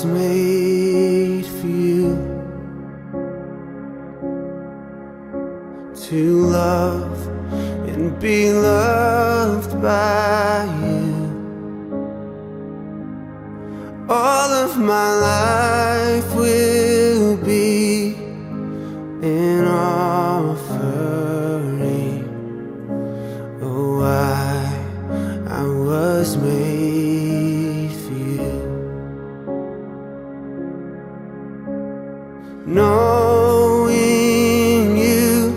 was made for you, to love and be loved by you. All of my life will be an offering. Oh, I was made for you. Knowing you,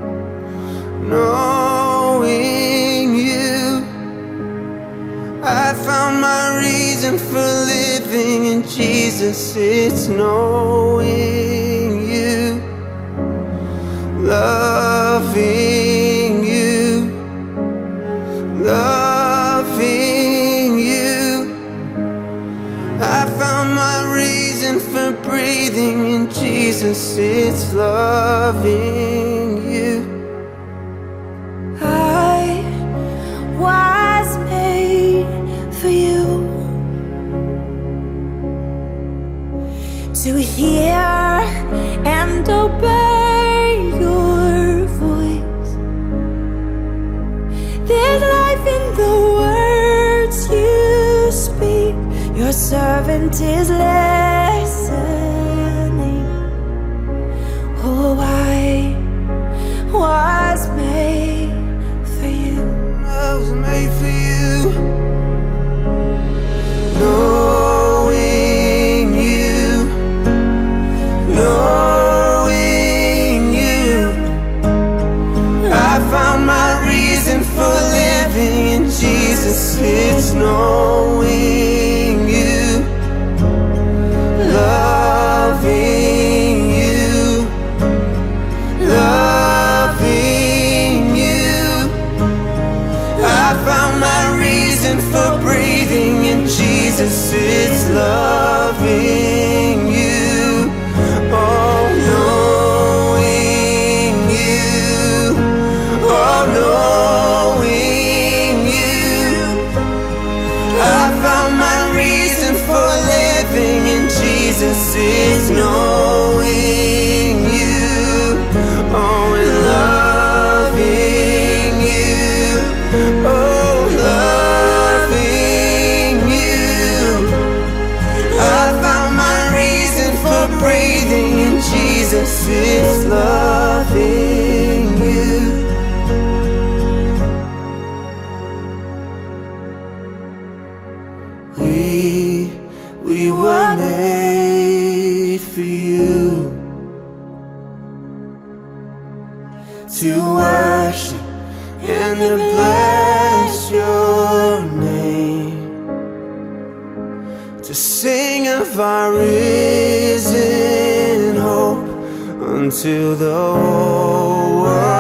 I found my reason for living in Jesus. It's knowing you, loving you, loving you. I found my reason for breathing in Jesus. It's loving you. I was made for you, to hear and obey your voice. There's life in the words you speak. Your servant is listening. Oh, I was made for you. I was made for you. Knowing you, I found my reason for living in Jesus. It's knowing you, loving you, loving you. I found my reason for breathing in Jesus. It's loving you. Oh, knowing you, oh, knowing you. I found my reason for living in Jesus. It's knowing you, oh, and loving you, oh, loving you. I found my reason for breathing in Jesus. It's loving you. We were made for you, to worship and to bless your name, to sing of our risen hope until the whole world